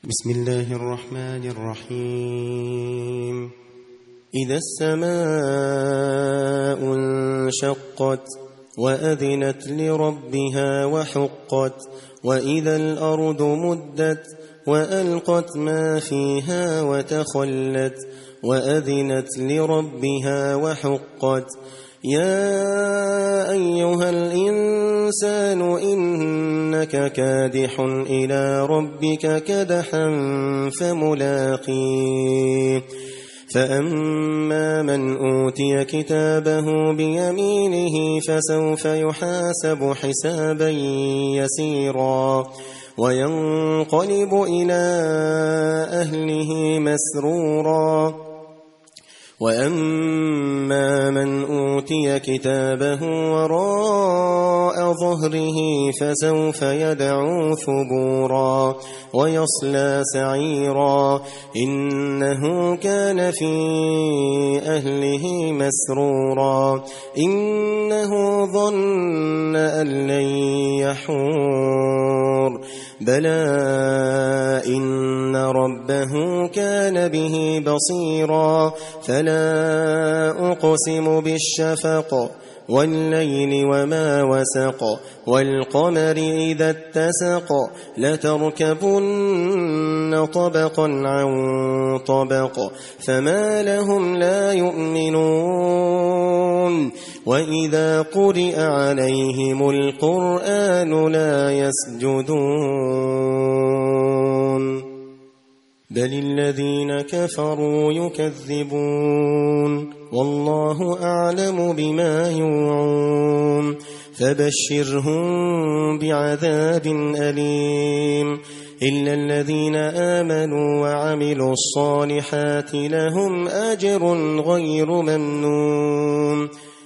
بسم الله الرحمن الرحيم. إذا السماء انشقت وأذنت لربها وحقت وإذا الأرض مدت وألقت ما فيها وتخلت وأذنت لربها وحقت يا أيها الإنسان إنك كادح إلى ربك كدحا فملاقيه فأما من أوتي كتابه بيمينه فسوف يحاسب حسابا يسيرا وينقلب إلى أهله مسرورا وأما من أوتي كتابه وراء ظهره فسوف يدعو ثبورا ويصلى سعيرا إنه كان في أهله مسرورا إنه ظن أن لن يحور بلى إن ربه كان به بصيرا فلا أقسم بالشفق والليل وما وسق والقمر إذا اتسق لتركبن طبقا عن طبق فما لهم لا يؤمنون وإذا قرئ عليهم القرآن لا يسجدون بل الذين كفروا يكذبون والله أعلم بما يوعون فبشرهم بعذاب أليم إلا الذين آمنوا وعملوا الصالحات لهم أجر غير ممنون